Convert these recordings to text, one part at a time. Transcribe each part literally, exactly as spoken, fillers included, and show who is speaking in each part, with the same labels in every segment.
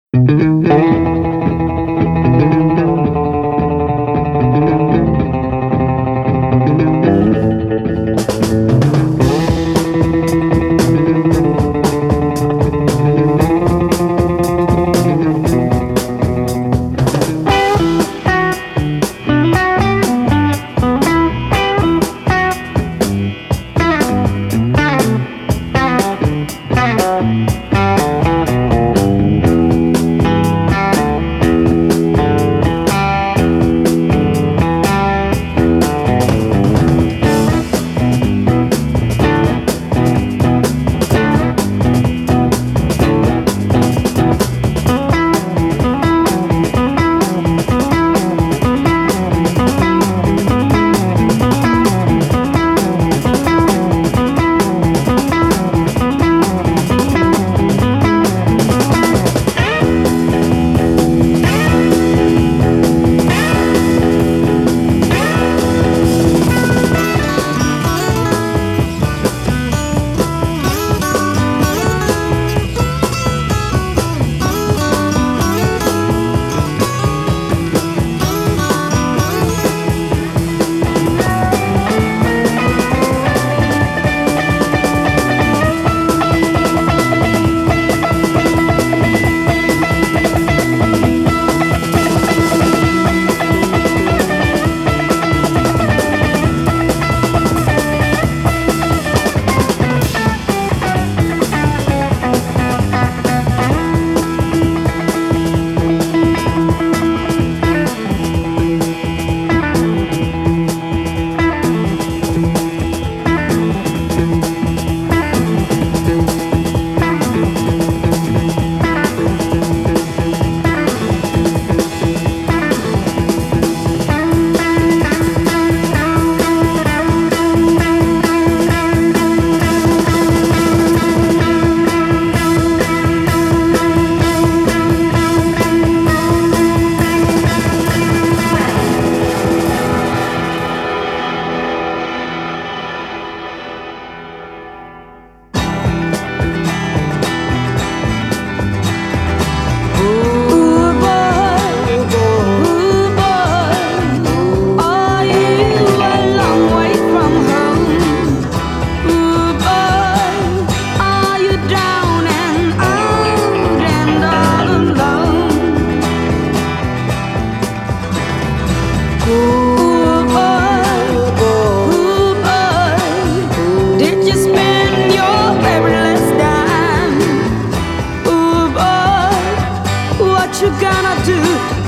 Speaker 1: You gonna do?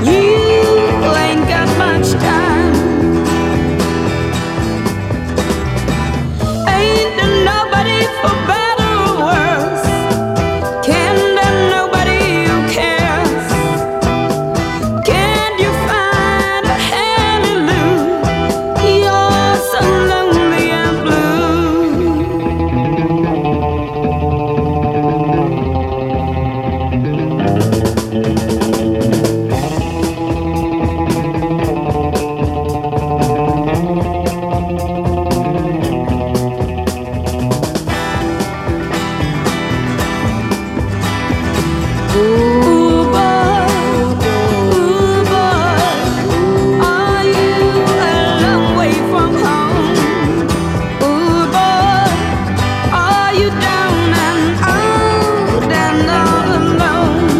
Speaker 1: You ain't got much time. Ain't there nobody for better or worse? Can there nobody who cares? Can you find a hallelujah? You're so lonely and ooh, boy, ooh, boy, are you a long way from home? Ooh, boy, are you down and out and all alone?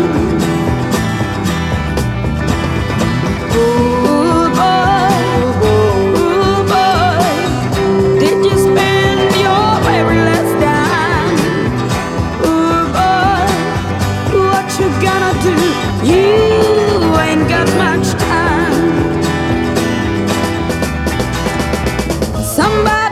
Speaker 1: Ooh, boy, ooh, boy, did you spend your very last dime? Ooh, boy, what you gonna do? You ain't got much time. Somebody